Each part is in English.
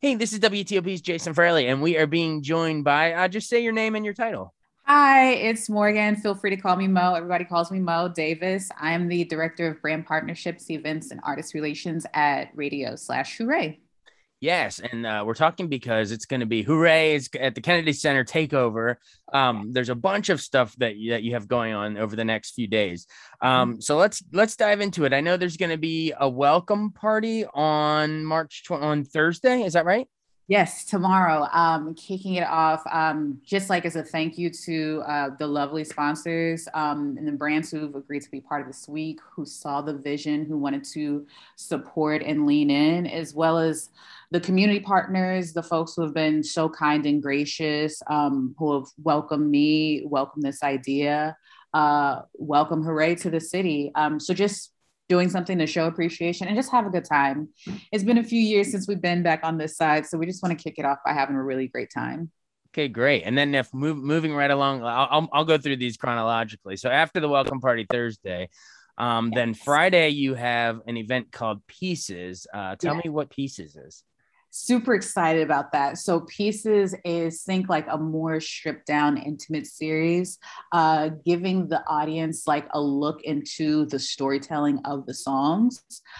Hey, this is WTOP's Jason Fraley, and we are being joined by, just say your name and your title. Hi, it's Morgan. Feel free to call me Mo. Everybody calls me Mo Davis. I'm the Director of Brand Partnerships, Events, and Artist Relations at Radio/Hooray. Yes, and we're talking because it's going to be Hooray! It's at the Kennedy Center takeover. There's a bunch of stuff that you have going on over the next few days. So let's dive into it. I know there's going to be a welcome party on on Thursday. Is that right? Yes, tomorrow, kicking it off, just like as a thank you to the lovely sponsors and the brands who've agreed to be part of this week, who saw the vision, who wanted to support and lean in, as well as the community partners, the folks who have been so kind and gracious, who have welcomed me, welcomed this idea, welcome Hooray to the city. So just doing something to show appreciation and just have a good time. It's been a few years since we've been back on this side, so we just want to kick it off by having a really great time. Okay, great. And then if moving right along, I'll go through these chronologically. So after the welcome party Thursday, then Friday you have an event called Pieces. Tell me what Pieces is. Super excited about that. So Pieces is think like a more stripped down, intimate series, giving the audience like a look into the storytelling of the songs.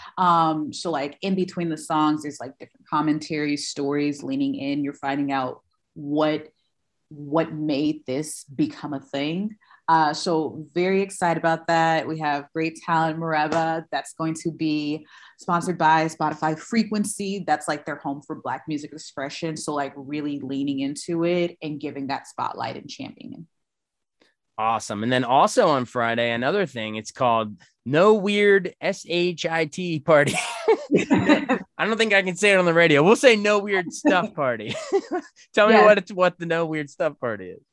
So like in between the songs, there's like different commentaries, stories leaning in. You're finding out what made this become a thing. So very excited about that. We have great talent, Mareva, that's going to be sponsored by Spotify Frequency. That's like their home for Black music expression. So like really leaning into it and giving that spotlight and championing. Awesome. And then also on Friday, another thing, it's called No Weird SHIT Party. I don't think I can say it on the radio. We'll say No Weird Stuff Party. Tell me what the No Weird Stuff Party is.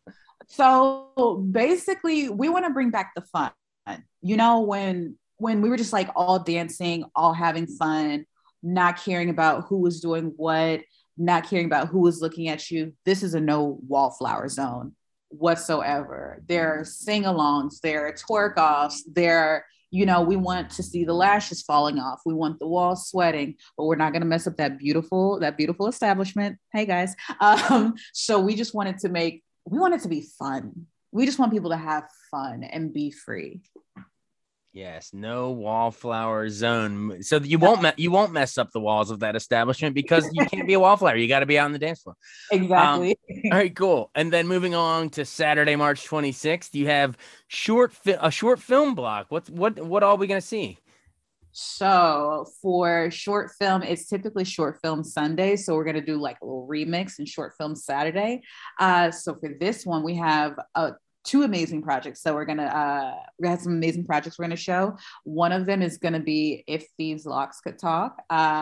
So basically, we want to bring back the fun. You know, when we were just like all dancing, all having fun, not caring about who was doing what, not caring about who was looking at you. This is a no wallflower zone whatsoever. There are sing-alongs, there are twerk-offs, we want to see the lashes falling off. We want the walls sweating, but we're not going to mess up that beautiful establishment. Hey guys. So we want it to be fun. We just want people to have fun and be free. Yes, no wallflower zone. So you won't mess up the walls of that establishment because you can't be a wallflower. You got to be out on the dance floor. Exactly. All right, cool. And then moving along to Saturday, March 26th, you have a short film block. What all are we gonna see? So for short film, it's typically short film Sunday. So we're going to do like a little remix and short film Saturday. So for this one, we have two amazing projects. So we have some amazing projects we're going to show. One of them is going to be If Thieves Locks Could Talk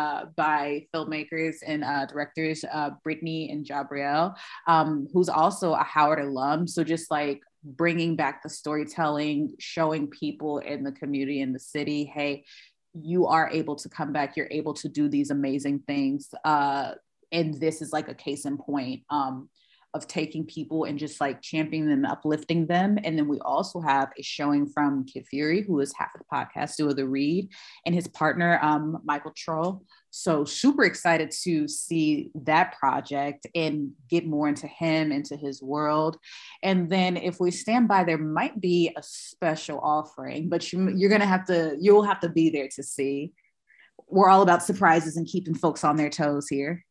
by filmmakers and directors Brittany and Jabrielle, who's also a Howard alum. So just like bringing back the storytelling, showing people in the community, in the city, hey, you are able to come back, you're able to do these amazing things. And this is like a case in point of taking people and just like championing them, uplifting them. And then we also have a showing from Kid Fury, who is half of the podcast, Do the Read, and his partner, Michael Troll. So super excited to see that project and get more into him, into his world. And then if we stand by, there might be a special offering, but you'll have to be there to see. We're all about surprises and keeping folks on their toes here.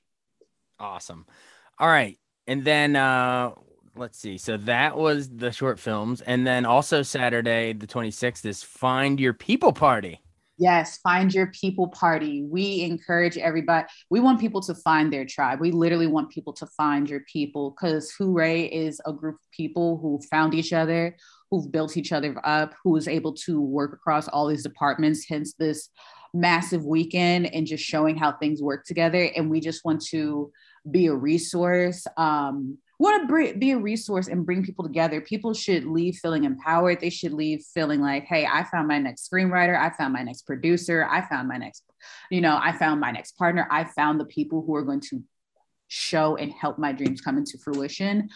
Awesome. All right. And then let's see. So that was the short films. And then also Saturday, the 26th is Find Your People Party. Yes, find your people party. We encourage everybody. We want people to find their tribe. We literally want people to find your people, because Hooray is a group of people who found each other, who've built each other up, who is able to work across all these departments, hence this massive weekend and just showing how things work together. And we just want to be a resource. We want to be a resource and bring people together. People should leave feeling empowered. They should leave feeling like, hey, I found my next screenwriter. I found my next producer. I found my next partner. I found the people who are going to show and help my dreams come into fruition.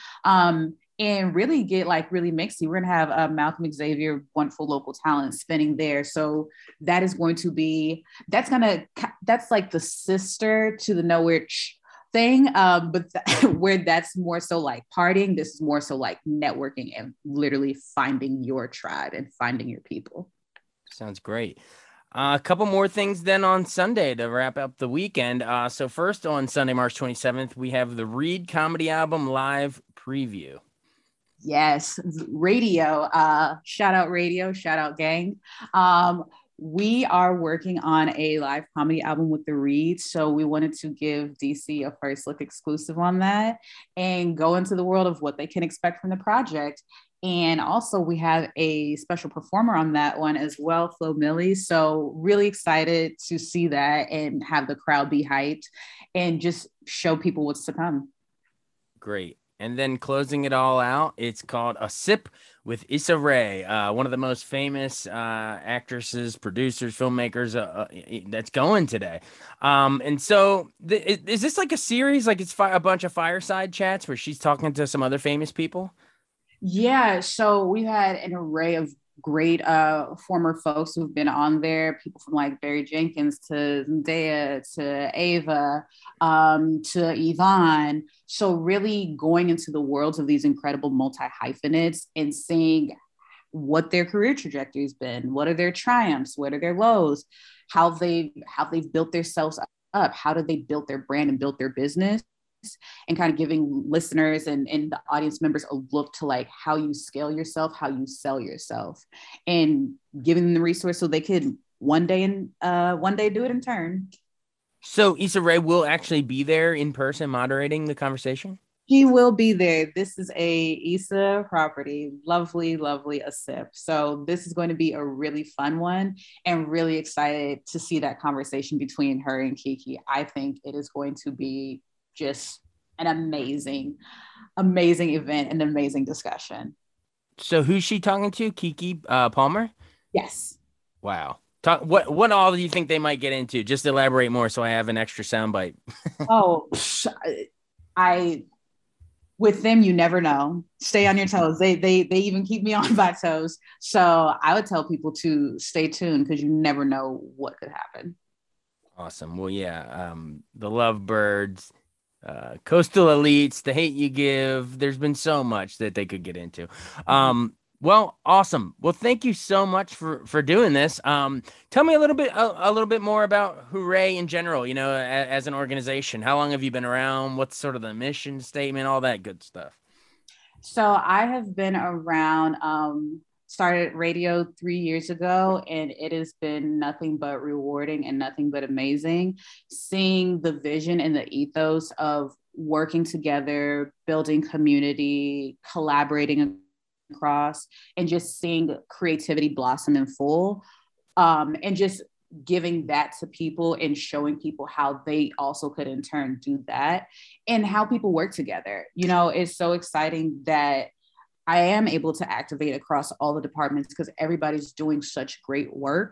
And really get like really mixy. We're gonna have Malcolm Xavier, wonderful local talent, spinning there. So that is going to be, that's like the sister to the Nowhere thing. Where that's more so like partying, this is more so like networking and literally finding your tribe and finding your people. Sounds great. A couple more things then on Sunday to wrap up the weekend. So first on Sunday, March 27th, we have the Reed Comedy Album live preview. Yes, radio. Shout out radio, shout out gang. We are working on a live comedy album with the Reeds. So we wanted to give DC a first look exclusive on that and go into the world of what they can expect from the project. And also, we have a special performer on that one as well, Flo Millie. So, really excited to see that and have the crowd be hyped and just show people what's to come. Great. And then closing it all out, it's called A Sip with Issa Rae, one of the most famous actresses, producers, filmmakers that's going today. And so is this like a series? Like it's a bunch of fireside chats where she's talking to some other famous people? Yeah, so we've had an array of great former folks who've been on there, people from like Barry Jenkins to Zendaya to Ava to Yvonne. So really going into the worlds of these incredible multi-hyphenates and seeing what their career trajectory has been, what are their triumphs, what are their lows, how they've built themselves up, how did they build their brand and build their business, and kind of giving listeners and the audience members a look to like how you scale yourself, how you sell yourself, and giving them the resource so they could one day do it in turn. So Issa Rae will actually be there in person moderating the conversation? He will be there. This is a Issa property. Lovely, lovely a sip. So this is going to be a really fun one and really excited to see that conversation between her and Kiki. I think it is going to be just an amazing event and amazing discussion. So who's she talking to? Kiki Palmer? Yes. Wow. What all do you think they might get into? Just elaborate more so I have an extra soundbite. With them, you never know. Stay on your toes. They even keep me on my toes. So I would tell people to stay tuned because you never know what could happen. Awesome. Well, yeah. The Lovebirds, Coastal Elites, The Hate U Give. There's been so much that they could get into. Well, awesome. Well, thank you so much for doing this. Tell me a little bit more about Hoorae in general, as an organization. How long have you been around? What's sort of the mission statement, all that good stuff? So I have been around, started radio 3 years ago, and it has been nothing but rewarding and nothing but amazing. Seeing the vision and the ethos of working together, building community, collaborating across, and just seeing creativity blossom in full, and just giving that to people and showing people how they also could in turn do that and how people work together. It's so exciting that I am able to activate across all the departments because everybody's doing such great work.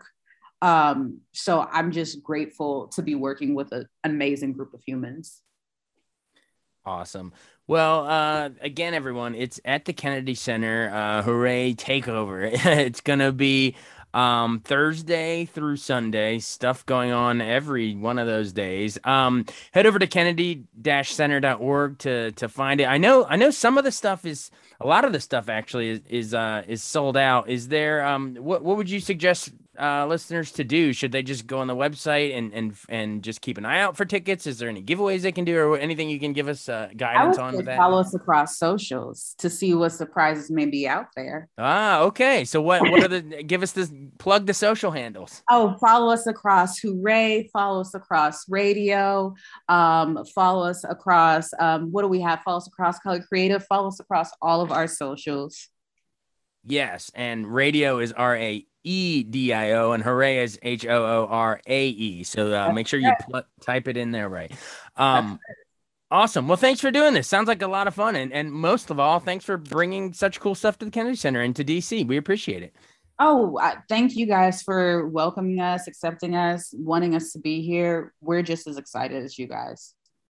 So I'm just grateful to be working with an amazing group of humans. Awesome. Well, again, everyone, it's at the Kennedy Center, Hoorae Takeover. It's going to be Thursday through Sunday, stuff going on every one of those days. Head over to kennedy-center.org to find it. I know some of the stuff a lot of the stuff actually is sold out. Is there what would you suggest listeners to do? Should they just go on the website and just keep an eye out for tickets? Is there any giveaways they can do or anything you can give us guidance on with that? Follow us across socials to see what surprises may be out there. Okay. So what are give us this, plug the social handles. Oh, follow us across Hoorae, follow us across radio, follow us across, what do we have? Follow us across Color Creative, follow us across all of our socials. Yes. And radio is RAEDIO and Hoorae is HOORAE. So make sure you type it in there right. Awesome. Well, thanks for doing this. Sounds like a lot of fun. And most of all, thanks for bringing such cool stuff to the Kennedy Center and to DC. We appreciate it. Oh, thank you guys for welcoming us, accepting us, wanting us to be here. We're just as excited as you guys.